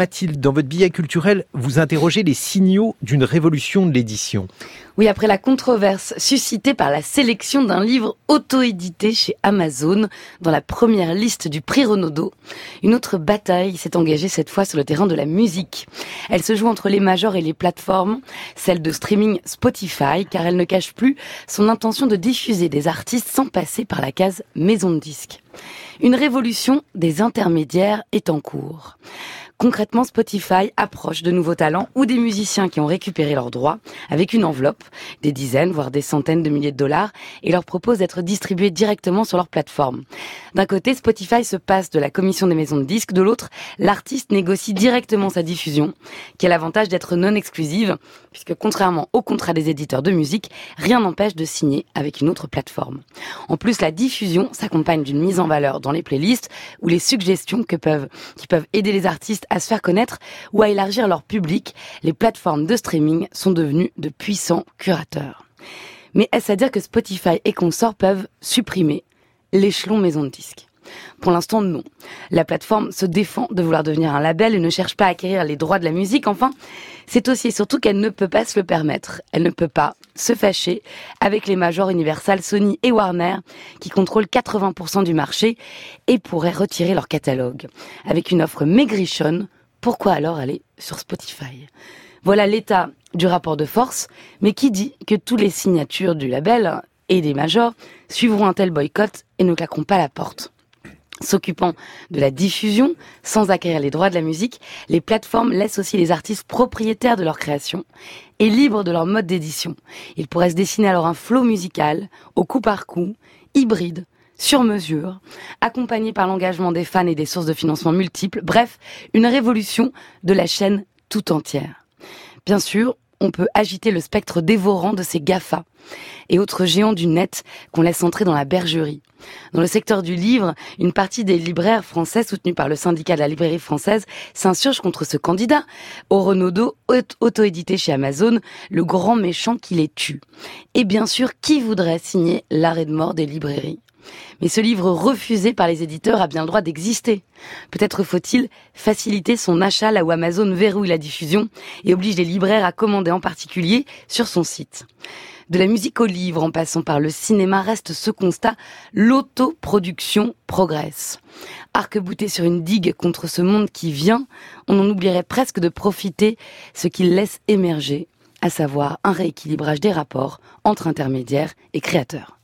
Mathilde, dans votre billet culturel, vous interrogez les signaux d'une révolution de l'édition. Oui, après la controverse suscitée par la sélection d'un livre auto-édité chez Amazon dans la première liste du prix Renaudot, une autre bataille s'est engagée cette fois sur le terrain de la musique. Elle se joue entre les majors et les plateformes, celle de streaming Spotify, car elle ne cache plus son intention de diffuser des artistes sans passer par la case maison de disques. Une révolution des intermédiaires est en cours. Concrètement, Spotify approche de nouveaux talents ou des musiciens qui ont récupéré leurs droits avec une enveloppe, des dizaines, voire des centaines de milliers de dollars, et leur propose d'être distribués directement sur leur plateforme. D'un côté, Spotify se passe de la commission des maisons de disques, de l'autre, l'artiste négocie directement sa diffusion, qui a l'avantage d'être non exclusive, puisque contrairement au contrat des éditeurs de musique, rien n'empêche de signer avec une autre plateforme. En plus, la diffusion s'accompagne d'une mise en valeur dans les playlists ou les suggestions qui peuvent aider les artistes à se faire connaître ou à élargir leur public. Les plateformes de streaming sont devenues de puissants curateurs. Mais est-ce à dire que Spotify et consorts peuvent supprimer l'échelon maison de disques ? Pour l'instant, non. La plateforme se défend de vouloir devenir un label et ne cherche pas à acquérir les droits de la musique. Enfin, c'est aussi et surtout qu'elle ne peut pas se le permettre. Elle ne peut pas se fâcher avec les majors Universal, Sony et Warner qui contrôlent 80% du marché et pourraient retirer leur catalogue. Avec une offre maigrichonne, pourquoi alors aller sur Spotify ? Voilà l'état du rapport de force, mais qui dit que tous les signatures du label et des majors suivront un tel boycott et ne claqueront pas la porte ? S'occupant de la diffusion, sans acquérir les droits de la musique, les plateformes laissent aussi les artistes propriétaires de leur création et libres de leur mode d'édition. Ils pourraient se dessiner alors un flow musical, au coup par coup, hybride, sur mesure, accompagné par l'engagement des fans et des sources de financement multiples. Bref, une révolution de la chaîne tout entière. Bien sûr, on peut agiter le spectre dévorant de ces GAFA et autres géants du net qu'on laisse entrer dans la bergerie. Dans le secteur du livre, une partie des libraires français soutenus par le syndicat de la librairie française s'insurge contre ce candidat au Renaudot auto-édité chez Amazon, le grand méchant qui les tue. Et bien sûr, qui voudrait signer l'arrêt de mort des librairies ? Mais ce livre refusé par les éditeurs a bien le droit d'exister. Peut-être faut-il faciliter son achat là où Amazon verrouille la diffusion et oblige les libraires à commander en particulier sur son site. De la musique au livre, en passant par le cinéma, reste ce constat, l'autoproduction progresse. Arc-bouté sur une digue contre ce monde qui vient, on en oublierait presque de profiter ce qu'il laisse émerger, à savoir un rééquilibrage des rapports entre intermédiaires et créateurs.